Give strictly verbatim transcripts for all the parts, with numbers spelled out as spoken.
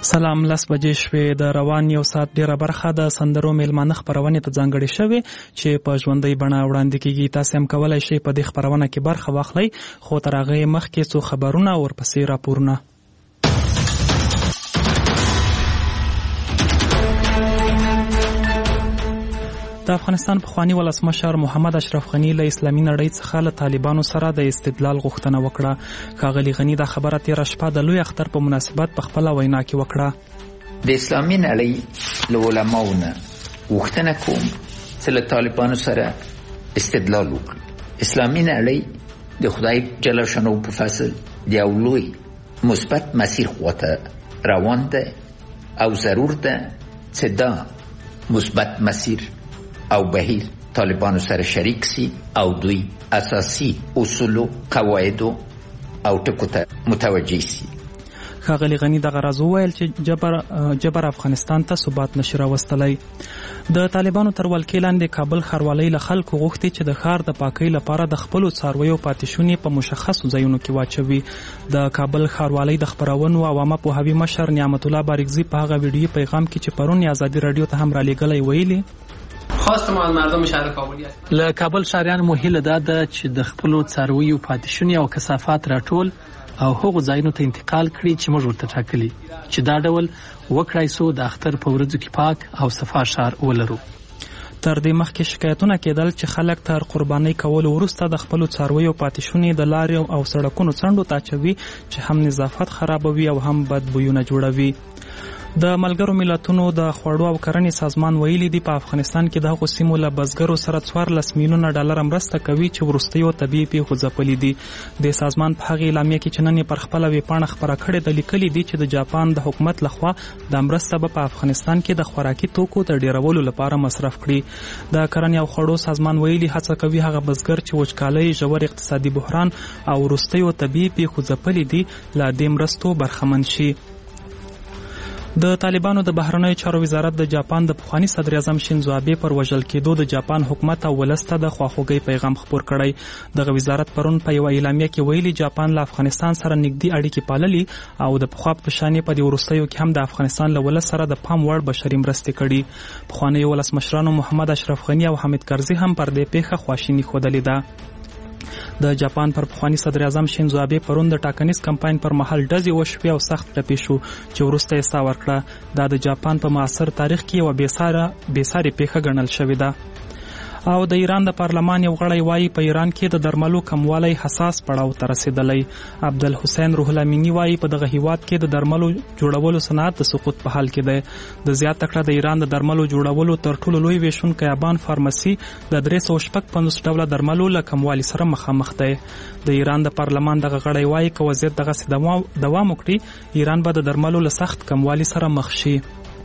سلام لس بجې شوې د روان یو ساعت ډیره برخه د سندرو میلمانه خپرونې ته ځانګړې شوې چې په ژوندۍ بڼه وړاندې کیږي. تاسو هم کولای شئ په دې خپرونه کې برخه واخلئ، خو تر هغه مخکې څو خبرونه او ورپسې راپورونه. د افغانستان پخوانی ولسمشر محمد اشرف غني له اسلامي نړۍ څخه له طالبانو سره د استدلال غوښتنه وکړه. ښاغلي غني دا خبره تېره شپه د لوی اختر په مناسبت په خپله وینا کې وکړه. د اسلامي نړۍ له علماو نه غوښتنه کوم چې له طالبانو سره استدلال وکړي. اسلامي نړۍ د خدای جل شانه په فضل د یو لوی مثبت مسیر خواته روان ده او ضرور ده چې دا مثبت مسیر او بهیر طالبانو سره شریک سی او دوی اساسی اصول او قواعد او ټکو ته متوجه سی. ښاغلي غني دغه راز وویل چې جبر جبر افغانستان ته ثبات نشي راوستلی. د طالبانو تر ولکې لاندې کابل ښاروالۍ له خلکو غوښتي چې د ښار د پاکۍ لپاره د خپلو څارویو پاتې په مشخصو ځایونو کې واچوي. د کابل ښاروالۍ د خپرونو او عامه پوهاوي مشر نعمت الله بارکزي په هغه ویډیویي پیغام کې چې پرون یې ازادي راډیو ته هم رالیږلی ویلي خاص ما مردم شهر کابل له کابل شهریان مو هیله ده ده چې د خپلو څارویو پاتې او کثافات راټول او هغو ځایونو ته انتقال کړي چې موږ ورته ټاکلي، چې دا ډول وکړای سو د اختر په ورځو کې پاک او صفا ښار ولرو. تر دې مخکې شکایتونه کېدل چې خلک تر قربانۍ کولو وروسته د خپلو څارویو پاتې د لارې او سړکونو څنډو ته اچوي چې هم نظافت خرابوي او هم بدبویونه جوړوي. د ملګرو ملتونو د خوړو او کرنې سازمان ویلي دی په افغانستان کې د هغو سیمو له بزګرو سره څوارلس میلیونه ډالر مرسته کوي چې وروستیو طبیعي پیښو ځپلي دي. د سازمان په هغې اعلامیه کې چې نن یې پر خپله ویبپاڼه خپره کړې ده لیکلي دي چې د جاپان د حکومت لخوا دا مرسته به په افغانستان کې د خوراکي توکو د ډیرولو لپاره مصرف کړي. د کرنې او خوړو سازمان ویلي هڅه کوي هغه بزګر چې وچکالۍ، ژور اقتصادي بحران او وروستیو طبیعي پیښو ځپلي دي له دې مرستو برخمن شي. د طالبانو د بهرنیو چارو وزارت د جاپان د پخواني صدر اعظم شینزو آبې پر وژل کېدو د جاپان حکومت او ولس ته د خواخوږۍ پیغام خپور کړی. دغه وزارت پرون په یوه اعلامیه کې ویلي جاپان له افغانستان سره نږدې اړیکې پاللي او د پخوا په شانې په دې وروستیو کې هم د افغانستان له ولس سره د پام وړ بشري مرستې کړي. پخوانیو ولسمشرانو محمد اشرف غني او حامد کرزي هم پر دې پیښه خواشیني ښودلې ده. د جاپان پر پخواني صدر اعظم شینزو آبې پرون د ټاکنیز کمپاین پر مهال ډزې وشوې او سخت ټپي شو چې وروسته یې ساه ورکړه. دا د جاپان په معاصر تاریخ کې یوه بېسارې پیښه ګڼل شوې ده. او د ایران د پارلمان یو غړی وایي په ایران کې د درملو کموالی حساس پړاو ته رسېدلی. عبدالحسین روح الامیني وایي په دغه هیواد کې د درملو جوړولو صنعت د سقوط په حال کې دی. د زیاته کړه د ایران د درملو جوړولو تر ټولو لوی ویشونکی ابان فارمسي د درې سوه شپږ پنځوس ډوله درملو له کموالي سره مخامخ دی. د ایران د پارلمان دغه غړی وایي که وضعیت دغسې دوام وکړي ایران به د درملو له سخت کموالي سره مخ شي.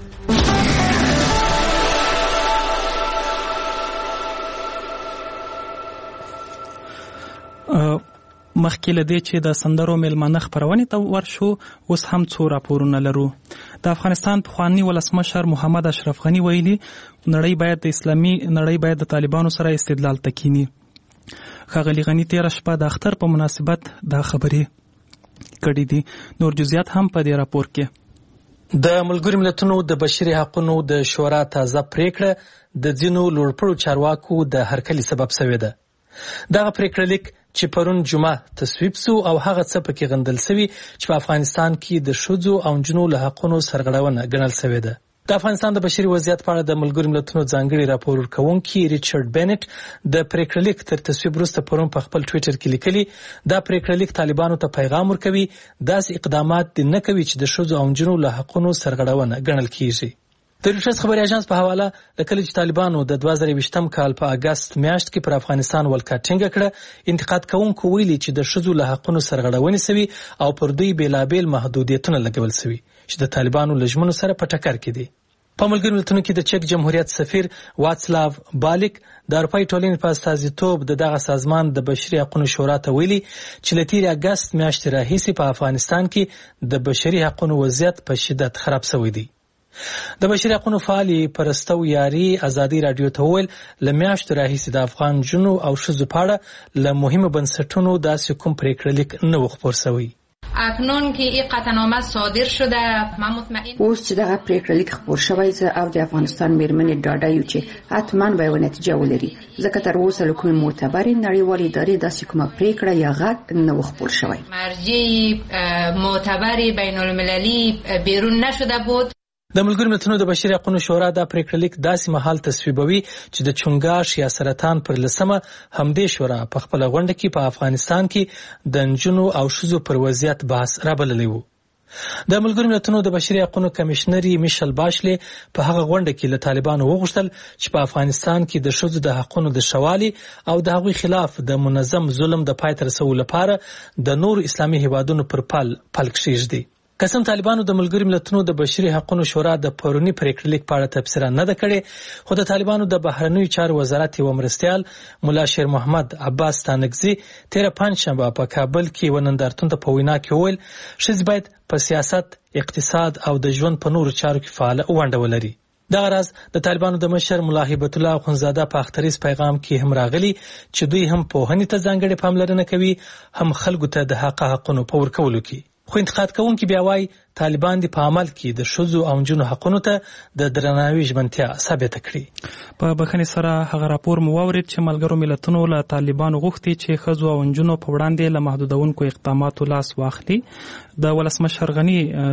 مخکې له دې چې د سندرو میلمانه خپرونې ته ورشو اوس هم څو راپورونه لرو. د افغانستان پخوانی ولسمشر محمد اشرف غني ویلي نړۍ باید د اسلامي نړۍ باید د طالبانو سره استدلال ته کینی. ښاغلي غني تېره شپه د اختر په مناسبت دا خبرې کړې دي. نور جزئیات هم په دې راپور کې. د ملګرو ملتونو د بشري حقوقو د شورا تازه پریکړه د ځینو لوړپوړو چارواکو د هرکلي سبب شوې ده. دغه پریکړه لیک چې پرون جمعه تصویب سو او هغه څه پکې غندل سوي چې په افغانستان کې د ښځو او نجونو له حقونو سرغړونه ګڼل سوې ده. د افغانستان د بشري وضعیت په اړه د ملګرو ملتونو ځانګړي راپور ورکوونکي ریچارډ بینټ د پریکړه لیک تر تصویب وروسته پرون په خپل ټویټر کې لیکلي دا پریکړه لیک طالبانو ته پیغام ورکوي داسې اقدامات دې نه کوي چې د ښځو او نجونو له حقونو سرغړونه ګڼل کیږي. د رویټرز خبري اژانس په حواله لیکلي چې طالبانو د دوه زره یوویشتم کال په اګست میاشت کې پر افغانستان ولکه ټینګه کړه. انتقاد کوونکو ویلي چې د ښځو له حقونو سرغړونې سوي او پر دوی بیلابیل محدودیتونه لګول سوي چې د طالبانو له ژمنو سره په ټکر کې دي. په ملګرو ملتونو کې د چک جمهوریت سفیر واټسلاو بالیک د اروپایي ټولنې په استازیتوب د دغه سازمان د بشري حقوقو شورا ته ویلي چې له تېرې اګست میاشتې راهیسې په افغانستان کې د بشري حقوقو وضعیت په شدت خراب شوی دی. د بشري حقوقو فعالي پرستو یاري ازادي رادیو ته ویل له میاشتو راهیسې د افغان جنو او ښځو په اړه له مهمو بنسټونو داسې کوم پریکړه لیک نه و خپور شوی. اکنون که این قطعنامه صادر شده من مطمئن اوس چې دغه پریکړه لیک خپور شوی زه او د افغانستان میرمنې ډاډه یو چې حتما به یو نتیجه ولري ځکه تر اوسه له کومې معتبرې نړیوالې ادارې داسې کومه پریکړه یا غږ نه و خپور شوی. مرجع معتبر بین المللی بیرون نشده بود. د ملګرو ملتونو د بشري حقوقو شورا دا پریکړه لیک داسې مهال تصویبوي چې د چونګاش یا سرطان پر لسمه همدې شورا په خپل غونډه کې په افغانستان کې د نجونو او ښځو پر وضعیت بحث رابللی و. د ملګرو ملتونو د بشري حقوقو کمشنري میشل باشلي په هغه غونډه کې له طالبانو وغوښتل چې په افغانستان کې د ښځو د حقوقو د شوالي او د هغوی خلاف د منظم ظلم د پای ته رسولو لپاره د نور اسلامي هیوادونو پر پل پل کېږدي. قسم طالبانو د ملګرو ملتونو د بشري حقوقو شورا د پرونی پریکړه لیک په اړه تبصره نه ده کړې، خو د طالبانو د بهرنیو چارو وزارت یو مرستیال مولا شیر محمد عباس تانکزي تیر پنځشنبه په کابل کې و نندارتون ته په وینا کې وویل ښځې باید په سیاست، اقتصاد او د ژوند په نورو چارو کې فعاله ونډه ولري. دغه راز د طالبانو د مشر مولا هیبت الله اخونزاده په اختریز پیغام کې هم راغلی چې دوی هم پوهنې ته ځانګړې پاملرنه کوي، هم خلکو ته د حق حقونو په ورکولو کې. خو انتقاد کوونکي بیا وایي طالبان د په عمل کې د ښځو او نجونو حقونو ته د درناوي ژمنتیا ثابته کړي. په بخښنې سره هغه راپور مو واورید چې ملګرو ملتونو له طالبانو غوښتي چې ښځو او نجونو په وړاندې له محدودونکو اقداماتو لاس واخلي. د ولسمشر غني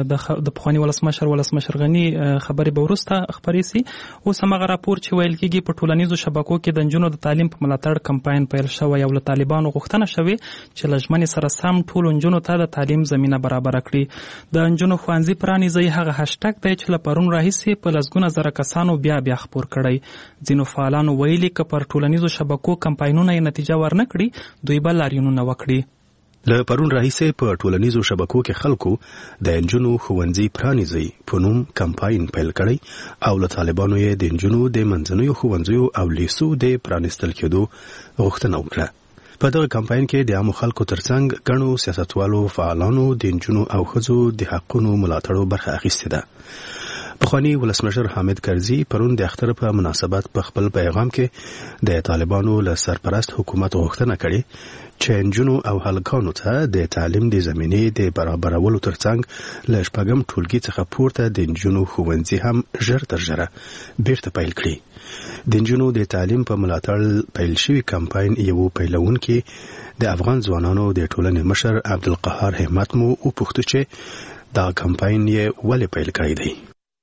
د پخواني ولسمشر ولسمشر غني خبرې به وروسته خپرې سي. اوس هماغه راپور چې ویل کېږي په ټولنیزو شبکو کې د نجونو د تعلیم په ملاتړ کمپاین پیل شوی او له طالبانو غوښتنه شوې چې له ژمنې سره سم ټولو نجونو ته د تعلیم زمینه برابره کړي. د نجونو ښوونځي پرانیزئ هغه هشټګ دی چې له پرون راهیسې په لسګونه زره کسانو بیا بیا خپور کړی. ځینو فعالانو ویلي که پر ټولنیزو شبکو کمپاینونه یې نتیجه ورنه کړي دوی به لاریونونه وکړي. له پرون راهیسې په ټولنیزو شبکو کې خلکو د نجونو ښوونځي پرانیزئ په نوم کمپاین پیل کړی او له طالبانو یې د نجونو د منځنیو ښوونځیو او لیسو د پرانیستل کېدو غوښتنه وکړه. په دغه کمپاین کې د عامو خلکو ترڅنګ ګڼو سیاستوالو فعالانو د نجونو او ښځو د حقونو ملاتړو برخه اخیستې ده. پخواني ولسمشر حامد کرزي پرون د اختر په مناسبت په خپل پیغام کې د طالبانو له سرپرست حکومت غوښتنه کړې چې نجونو او هلکانو ته د تعلیم د زمینې د برابرولو ترڅنګ له شپږم ټولګي څخه پورته د نجونو ښوونځي هم ژر تر ژره بیرته پیل کړي. د نجونو د تعلیم په ملاتړ پیل شوی کمپاین یو پیلونکي د افغان ځوانانو د ټولنې مشر عبدالقهار همت مو وپوښتل چې دا کمپاین یې ولې پیل کړی دی.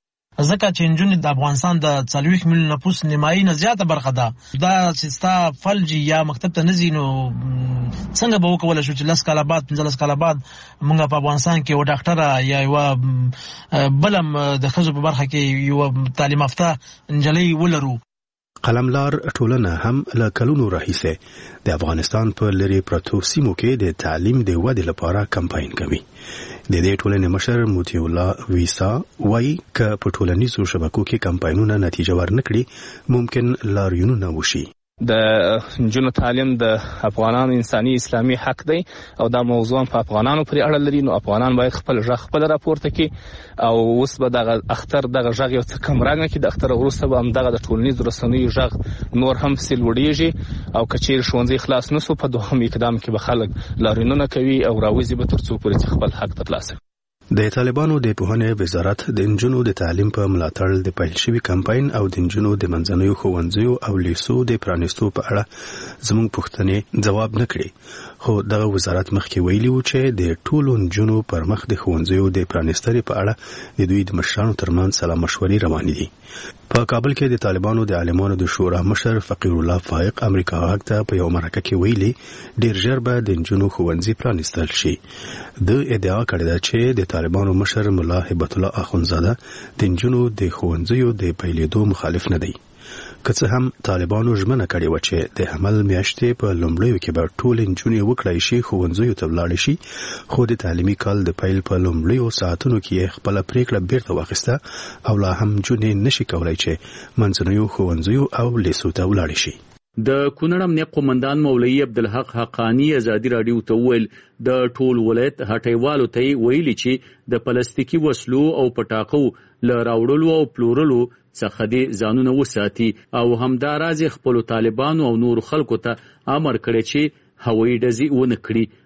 ځکه چې نجونې د افغانستان د څلوېښت میلیون نفوس نیمایي نه زیاته برخه ده. دا چې ستا فلج یا مکتب ته نه ځي نو څنګه به وکولی شو چې لس کاله بعد پنځلس کاله بعد موږ په افغانستان کې یوه ډاکټره یا یوه بله د ښځو په برخه کې یوه تعلیم یافته نجلۍ ولرو. قلملار ټولنه هم له کلونو راهیسې د افغانستان په لرې پرتو سیمو کې د تعلیم د ودې لپاره کمپاین کوي. د دې ټولنې مشر موتی الله ویسا وایي که په ټولنیزو شبکو کې کمپاینونه نتیجه ورنکړي ممکن لاریونونه وشي. د نجونو تعلیم د افغانانو انساني اسلامي حق دی او دا موضوع په افغانانو پورې اړه لري. نو افغانان باید خپل غږ خپل راپورته کړي او اوس به دغه اختر دغه غږ یو څه کم رنګه کړي. د اختر وروسته به همدغه د ټولنیزو رسنیو غږ نور هم پسې لوړېږي او که چیرې ښوونځي خلاص نه سو په دوهم اقدام کې به خلک لاریونونه کوي او راوځي به تر څو پورې چې خپل حق ترلاسه کړي. د طالبانو د پوهنې وزارت د نجونو د تعلیم په ملاتړ د پیل شوی کمپاین او د نجونو د منځنیو ښوونځیو او لیسو د پرانیستو په اړه زموږ پوښتنې ځواب نه کړي. خو دغه وزارت مخکې ویلي و چې د ټولو نجونو پر مخ د ښوونځیو د پرانیستلو په اړه د دوی د مشرانو ترمنځ سلا مشورې روانې دي. په کابل کې د طالبانو د عالمانو د شورا مشر فقیر الله فائق امریکا غږ ته په یو مرکه کې ویلي ډیر ژر به د نجونو ښوونځي پرانیستل شي. د ادعا کړې ده چې د طالبانو مشر مولا هیبت الله اخونزاده د نجونو د ښوونځیو د پیلېدو مخالف نه دی. که څه هم طالبانو ژمنه کړې وه چې د حمل میاشتې په لومړیو کې به ټولې نجونې وکړای شي ښوونځیو ته ولاړې شي، خو د تعلیمي کال د پیل په لومړیو ساعتونو کې یې خپله پریکړه بیرته واخیسته او لا هم نجونې نشي کولی چې منځنیو ښوونځیو او لیسو ته ولاړې شي. د کونړ امنیه قومندان مولوي عبدالحق حقانی ازادي راډیو ته وویل د ټول ولایت هټیوالو ته یې ویلي چې د پلاستیکي وسلو او پټاقو له راوړلو او پلورلو څخه دې ځانونه وساتي او همداراز خپلو طالبانو او نورو خلکو ته امر کړی چې هوایي ډزې ونه کړي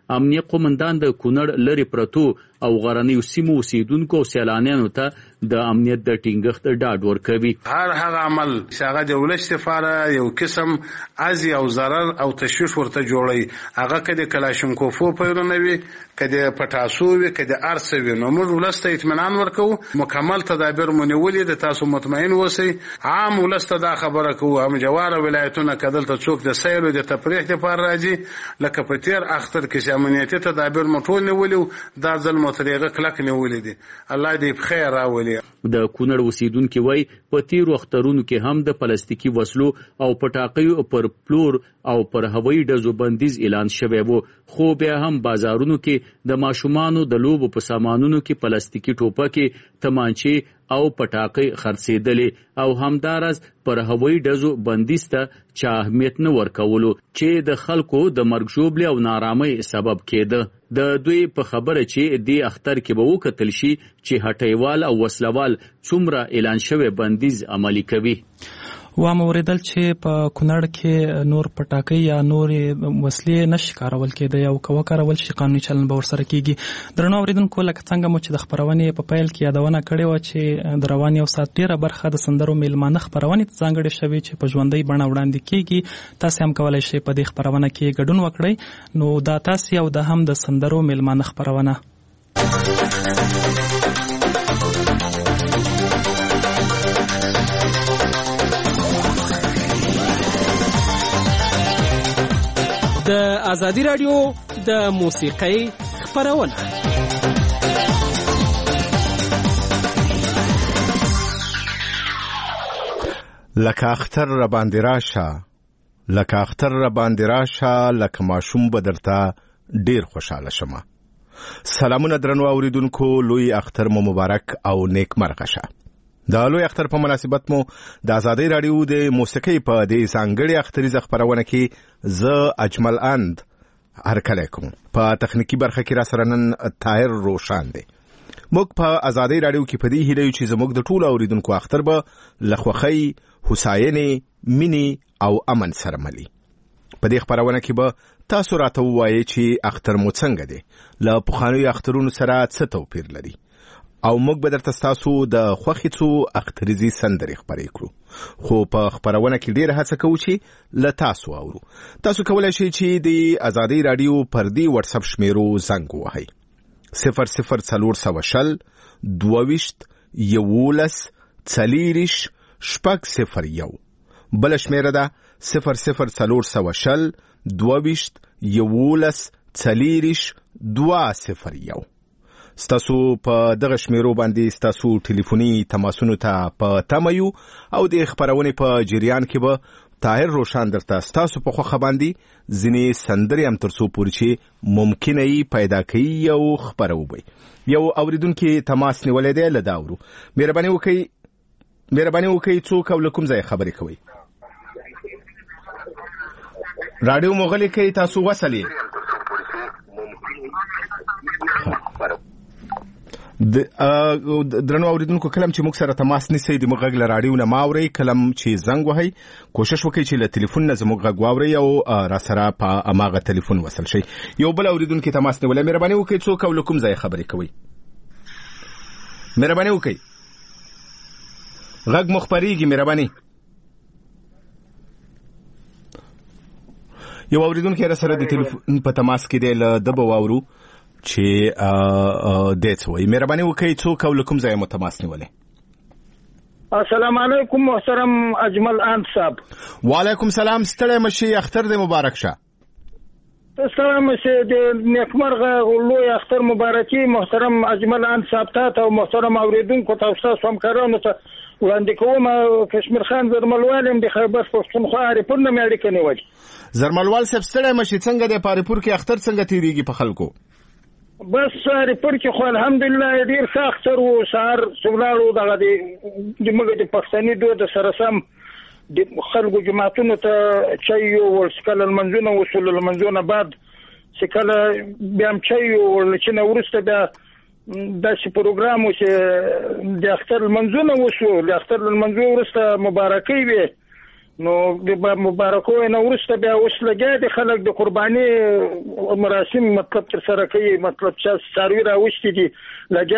امنیه قومندان د کونړ لري پرتو او غرنیو سیمو اوسیدونکو او سیلانیانو ته د امنیت د ټینګښت ډاډ ورکوي. هر هغه عمل چې هغه د ولس لپاره یو قسم ازي او ضرر او تشویش ورته جوړي، هغه کده کلاشینکوفو پیرونه وي، کده پټاسو وي، کده ارسه وي، نو موږ ولس ته اطمینان ورکو، مکمل تدابیر مونږ د تاسو مطمئن اوسئ. عام ولس ته دا خبره کوو، هم جوار ولایتونه کدل ته څوک د سیل او د تفریح لپاره راځي، لکه په تیر اختر کې چې امنیتي تدابیر مټول نیولیو، دا ځل متریغه کلک نیولې دي. الله دې په خیر راولي. د کونړ اوسیدونکو وای په تیر وختونو کې هم د پلاستیکي وسلو او پټاقیو پر پلور او پر هوایي ډزو بندیز اعلان شوی وو، خو بیا هم بازارونو کې د ماشومانو د لوبو په سامانونو کې پلاستیکي ټوپکې، تمانچې او پټاقې خرڅېدلې او همدارس پر هوایي ډزو بندیز ته چا اهمیت نه ورکولو چې د خلکو د مرګ ژوبلې او نارامۍ سبب کېده. د دوی په خبره چې دی اختر کې به وکتل شي چې هټیوال او وسلوال څومره اعلان شوی بندیز عملی کوي. و ما اوریدل چې په کونړ کې نور پټاکۍ یا نور وسلې نشي کارول کېدی او که وکارول شي قانوني چلن به ورسره کېږي. درنو اوریدونکو، لکه څنګه مو چې د خپرونې په پیل کې یادونه کړې وه چې د روان یو ساعت ډېره برخه د سندرو میلمانه خپرونې ته ځانګړې شوې چې په ژوندۍ بڼه وړاندې کېږي. تاسې هم کولی شئ په دې خپرونه کې ګډون وکړئ. نو دا تاسې او دا هم د سندرو میلمانه خپرونه. د ازادي رادیو د موسیقۍ خپرونه. لکه اختر را باندې راشه، لکه اختر را باندې راشه، لکه ماشوم به درته ډیر خوشاله شمه. سلامونه درنو اوریدونکو، لوی اختر مو مبارک او نیک مرغه شه. د لوی اختر په مناسبت مو د ازادي رادیو د موسیقۍ په دې ځانګړي اختریزه خپرونه کې زه اجمل اند هرکلی کوم. په تخنیکی برخه کې را سره نن طاهر روشان دی. موږ په ازادي رادیو کې په دې هیله یو چې زموږ د ټولو اوریدونکو اختر به له خوښۍ، هوساینې، مینې او امن سره ملي. په دې خپرونه کې به تاسو راته ووایئ چې اختر مو څنګه دی، له پخوانیو اخترونو سره څه توپیر لري، او موږ به درته ستاسو د خوښې څو اختریزي سندرې خپرې کړو. خو په خپرونه کې ډېره هڅه کوو چې له تاسو اورو. تاسو کولی شئ چې د ازادي رادیو پردي واتساپ شمیرو زنګ ووهئ: صفر صفر څلور سوه شل دوه ویشت یولس څلېرویشت شپږ صفر یو. بله شمیره ده صفر صفر څلور سوه شل دوه ویشت یولس څلېرویشت دوه صفر یو. ستاسو په دغه شمیرو باندې ستاسو ټلیفوني تماسونو ته په تمه یو او د خپرونې په جریان کې به طاهر روشان درته ستاسو په خوښه باندې ځینې سندرې هم تر څو پورې چې ممکنه یې پیدا کوي او خپروو به. یو اوریدونکي تماس نیولی دی، له دا اورو. مهرباني وکئ مهرباني وکئ څوک او له کوم ځای خبرې کوئ؟ راډیو مو غلې کوئ، تاسو وصل یې. درنو اوریدونکو، کلم چې موږ سره تماس نیسئ د موږ غږ له راډیو نه مه اورئ. کلم چې زنګ وهئ کوشش وکئ چې له تلیفون نه زموږ غږ واورئ او را سره په هماغه تلیفون وصل شئ. یو بل اوریدونکي تماس نیولی، مهرباني وکئ څوک او له کوم ځای خبرې کوئ؟ مهرباني وکئ، غږ مو خپرېږي، مهرباني. یو اوریدونکي را سره د تلیفون په تماس کې دی، له ده به واورو چې دی څه وایي. مهرباني وکئ څوک او له کوم ځای مو تماس نیولی؟ السلام علیکم محترم اجمل اند صاحب. وعلیکم سلام، ستړی مشي، اختر دې مبارک شه. ستړی مشي، د نیکمرغه لوی اختر مبارکي محترم اجمل اند صاحب ته او محترم اوریدونکو ته او ستاسو همکارانو ته وړاندې کوم. کشمیر خان زرملوال یم د خیبر پښتونخوا اریپور نه مې اړیکه نیولې. زرملوال صاحب ستړی مشي، څنګه دی په اریپور کې اختر څنګه تېرېږي په خلکو؟ بس اریپور کې خو الحمدلله ډېر ښه اختر و. سهار څوملاړو دغه د موږ د پښتني دود سره سم د خلکو جماعتونو ته چای یوړل، چې کله لمنځونه وشول، لمنځونه بعد چې کله بیا هم چای یوړل، چې نه وروسته بیا داسې پروګرام و چې د اختر لمنځونه وشو. د اختر لمنځو وروسته مبارکۍ وې، نو د مبارکو نه ورسته بیا اوس لګیا دي خلک د قرباني مراسم مطلب تر سره کوي، مطلب چې څاروي راوستي دي لګیا